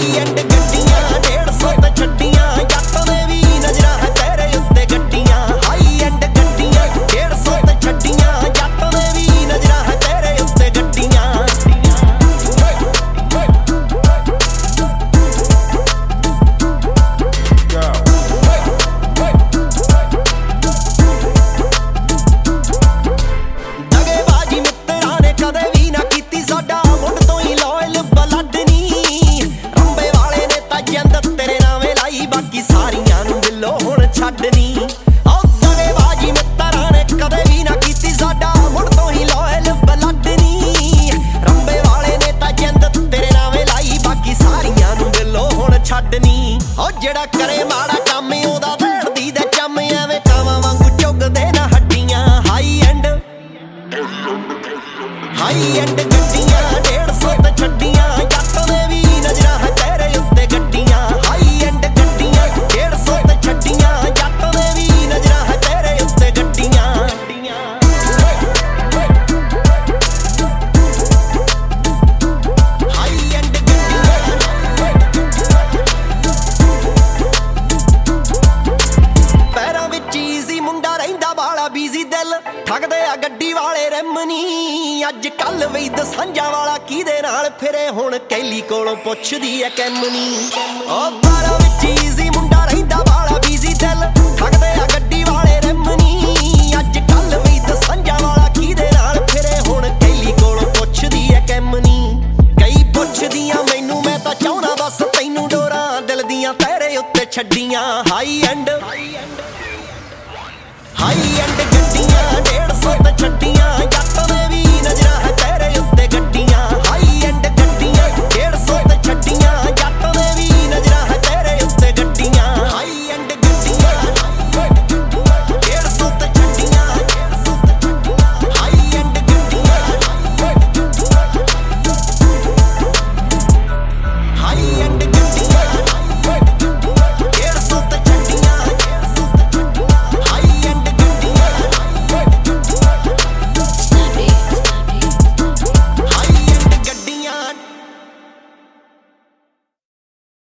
high end ਗੱਡੀਆਂ 150 ਤੇ ਛੱਡੀਆਂ ਜੱਟ ਦੇ ਵੀ ਨਜ਼ਰਾਂ ਹੈ ਤੇਰੇ ਉੱਤੇ ਗੱਡੀਆਂ ਹਾਈ ਐਂਡ ਗੱਡੀਆਂ 150 ਤੇ ਛੱਡੀਆਂ ਜੱਟ ਦੇ ਵੀ ਨਜ਼ਰਾਂ ਹੈ ਤੇਰੇ ਉੱਤੇ ਗੱਡੀਆਂ ਦਗੇਬਾਜ਼ੀ ਮਿੱਤਰਾਂ ਨੇ ਕਦੇ ਵੀ ਨਾ ਕੀਤੀ ਸਾਡਾ ਮੁੱਢ ਤੋਂ ਹੀ ਲੋਇਲ ਬਲੱਡ ਨੀ ਰੰਬੇ ਵਾਲੇ ਨੇ ਤਾਂ ਜਿੰਦ ਤੇਰੇ ਨਾਵੇਂ ਲਾਈ ਬਾਕੀ ਸਾਰੀਆਂ ਨੂੰ ਦਿਲੋਂ ਹੁਣ ਛੱਡਣੀ ਦਗੇਬਾਜ਼ੀ ਮਿੱਤਰਾਂ ਨੇ ਕਦੇ ਵੀ ਨਾ ਕੀਤੀ ਸਾਡਾ ਮੁੱਢ ਤੋਂ ਹੀ ਲੋਇਲ ਬਲੱਡ ਨੀ ਰੰਬੇ ਵਾਲੇ ਨੇ ਤਾਂ ਜਿੰਦ ਤੇਰੇ ਨਾਵੇਂ ਲਾਈ ਬਾਕੀ ਸਾਰੀਆਂ ਨੂੰ ਦਿਲੋਂ ਹੁਣ ਛੱਡਣੀ ਜਿਹੜਾ ਕਰੇ ਮਾੜਾ ਕੰਮ ਉਹਦਾ ਦੇੜਦੀ ਦੇ ਚੰਮ ਐਵੇਂ ਕਾਵਾਂ ਵਾਂਗੂ ਚੁੱਗਦੇ ਨਾ ਹੱਡੀਆਂ ਹਾਈ ਐਂਡ ਗੱਡੀਆਂ 150 ਤੇ ਛੱਡੀਆਂ ਜੱਟ ਦੇ ਵੀ ਨਜ਼ਰਾਂ ਹੈ ਤੇਰੇ ਉੱਤੇ ਗੱਡੀਆਂ ਹਾਈ ਐਂਡ ਗੱਡੀਆਂ 150 ਤੇ ਛੱਡੀਆਂ ਜੱਟ ਦੇ ਵੀ ਨਜ਼ਰਾਂ ਹੈ ਤੇਰੇ ਉੱਤੇ ਗੱਡੀਆਂ ਹਾਈ ਐਂਡ ਪੈਰਾਂ ਵਿੱਚ ਈਜ਼ੀ ਮੁੰਡਾ ਰਹਿੰਦਾ ਵਾਲਾ ਬੀਜ਼ੀ ਦਿਲ ਠੱਗਦੇ ਆ ਗੱਡੀ ਵਾਲੇ ਰਿਮ ਨੀ ਅੱਜ ਕੱਲ ਵੀ ਦਸਾਂਝਾਂ ਵਾਲਾ ਕਿਹਦੇ ਨਾਲ ਫਿਰੇ ਹੁਣ ਕੈਲੀ ਕੋਲੋਂ ਪੁੱਛਦੀ ਐ ਕੈਮਨੀ ਪੈਰਾਂ ਵਿੱਚ ਈਜ਼ੀ ਮੁੰਡਾ ਰਹਿੰਦਾ ਵਾਲਾ ਬੀਜ਼ੀ ਦਿਲ ਠੱਗਦੇ ਆ ਗੱਡੀ ਵਾਲੇ ਰਿਮ ਨੀ ਅੱਜ ਕੱਲ ਵੀ ਦਸਾਂਝਾਂ ਵਾਲਾ ਕਿਹਦੇ ਨਾਲ ਫਿਰੇ ਹੁਣ ਕੈਲੀ ਕੋਲੋਂ ਪੁੱਛਦੀ ਐ ਕੈਮਨੀ ਕਈ ਪੁੱਛਦੀਆਂ ਮੈਨੂੰ ਮੈਂ ਤਾਂ ਚਾਹੁੰਦਾ ਬਸ ਤੈਨੂੰ ਡੋਰਾਂ ਦਿਲ ਦੀਆਂ ਤੇਰੇ ਉੱਤੇ ਛੱਡੀਆਂ ਹਾਈ ਐਂਡ ਗੱਡੀਆਂ 150 ਤੇ ਛੱਡੀਆਂ ਜੱਟ ਦੇ ਵੀ ਨਜ਼ਰਾਂ ਹੈ ਤੇਰੇ ਉੱਤੇ ਗੱਡੀਆਂ ਹਾਈ ਐਂਡ ਗੱਡੀਆਂ 150 ਤੇ ਛੱਡੀਆਂ